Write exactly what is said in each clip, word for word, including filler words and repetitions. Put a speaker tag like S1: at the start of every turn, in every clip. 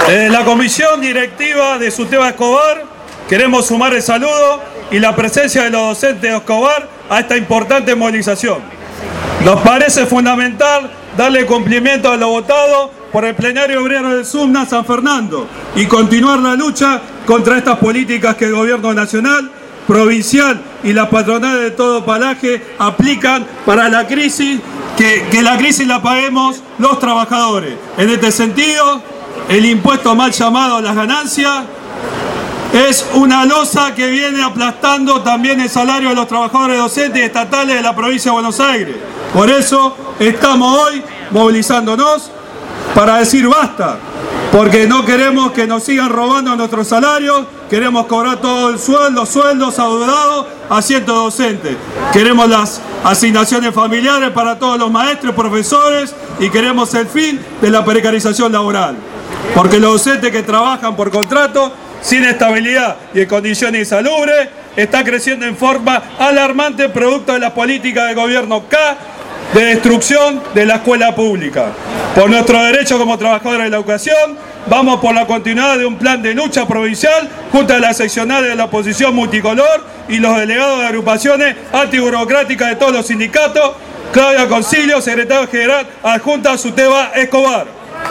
S1: Desde la comisión directiva de SUTEBA Escobar queremos sumar el saludo y la presencia de los docentes de Escobar a esta importante movilización. Nos parece fundamental darle cumplimiento a lo votado por el plenario obrero del SUMNA San Fernando y continuar la lucha contra estas políticas que el gobierno nacional, provincial y las patronales de todo palaje aplican para la crisis, que, que la crisis la paguemos los trabajadores. En este sentido, el impuesto mal llamado a las ganancias es una losa que viene aplastando también el salario de los trabajadores docentes y estatales de la provincia de Buenos Aires. Por eso estamos hoy movilizándonos para decir basta, porque no queremos que nos sigan robando nuestros salarios, queremos cobrar todo el sueldo, sueldos adeudados a cientos docentes. Queremos las asignaciones familiares para todos los maestros y profesores y queremos el fin de la precarización laboral. Porque los docentes que trabajan por contrato, sin estabilidad y en condiciones insalubres, está creciendo en forma alarmante producto de las políticas del gobierno K de destrucción de la escuela pública. Por nuestro derecho como trabajadores de la educación, vamos por la continuidad de un plan de lucha provincial junto a las seccionales de la oposición multicolor y los delegados de agrupaciones antiburocráticas de todos los sindicatos. Claudia Concilio, secretario general adjunta SUTEBA Escobar.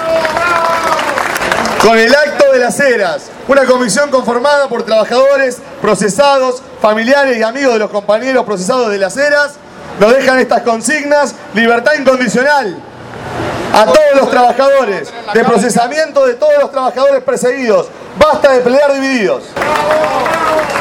S2: Con el acto de las Heras, una comisión conformada por trabajadores, procesados, familiares y amigos de los compañeros procesados de las Heras, nos dejan estas consignas: libertad incondicional a todos los trabajadores, de procesamiento de todos los trabajadores perseguidos, basta de pelear divididos.